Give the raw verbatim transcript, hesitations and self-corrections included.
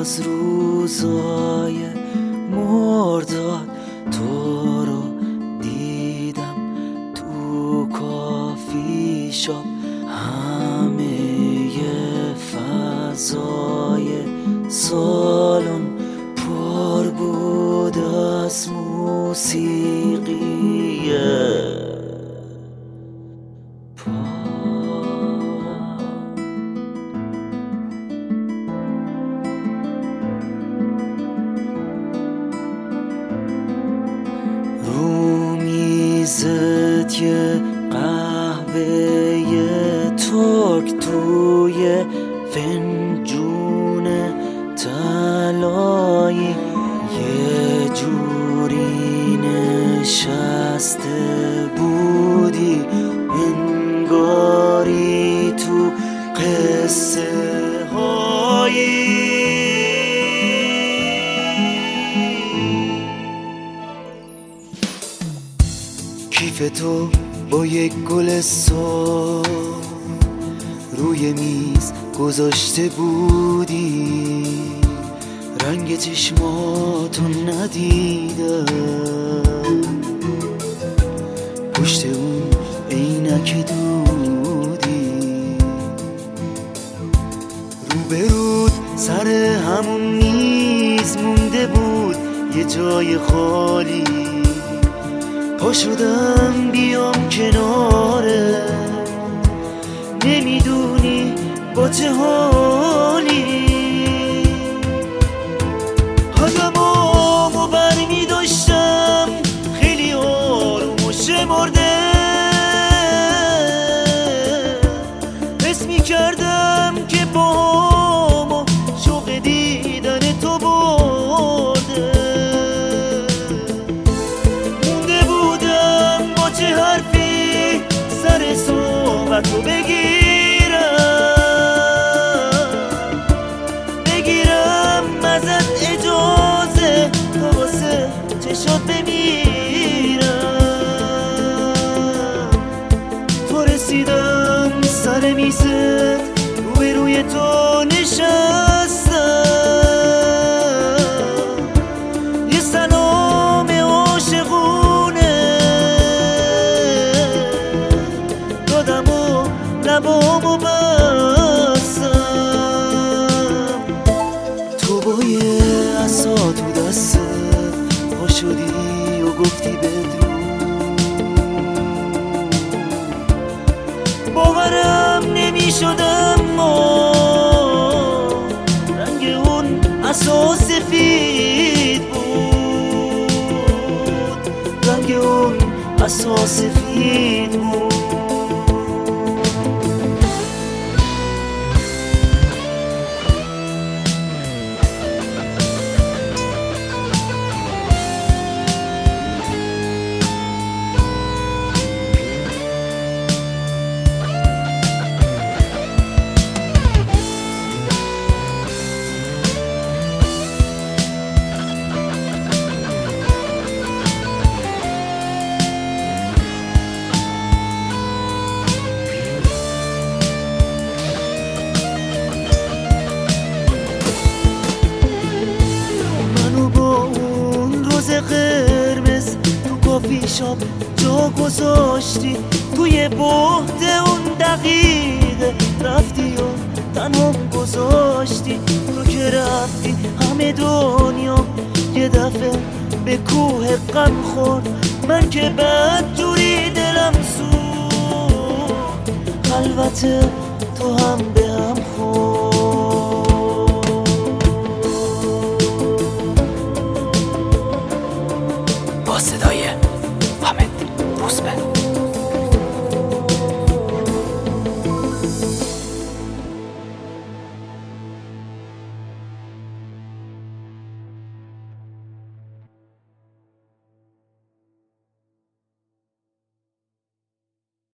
از روزای مرداد تو رو دیدم تو کافی شاپ، همه فضای سالن پر بود از موسیقی رو میزت یه قهوه ترک توی فنجون طلایی یه جوری نشسته بودی انگاری تو قصه هایی. کیف تو با یک گل سرخ روی میز گذاشته بودی، رنگ چشماتو ندیدم، پشت اون عینک دودی، روبرود سر همون میز مونده بود یه جای خالی، پا شدم بیام کناره، نمیدونی با چه حالی، قدمامو بر می داشتم خیلی آروم و شمرده، حس می کردم که بامو شوق دیدن تو برده، مونده بودم با چه حرفی سر صحبت رو بگیرم بگیرم ازت اجازه تا واسه چشات بمیرم. تو رسیدم سر میزت روی روی تو نشستم، یه سلام عاشقونه دادم و لبامو بستم، تو با یه عصا تو دستت پا شدی و گفتی بدرود، باورم نمی شدم ما رنگ اون عصا سفید بود، رنگ اون عصا سفید بود. قرمز تو کافی شاپ جا گذاشتی، توی بهت اون دقیقه رفتی و تنها گذاشتی، تو که رفتی همه دنیا یه دفعه به کوه غم خورد، من که بد جوری دلم سوخت، البته تو هم به هم خورد. با صدای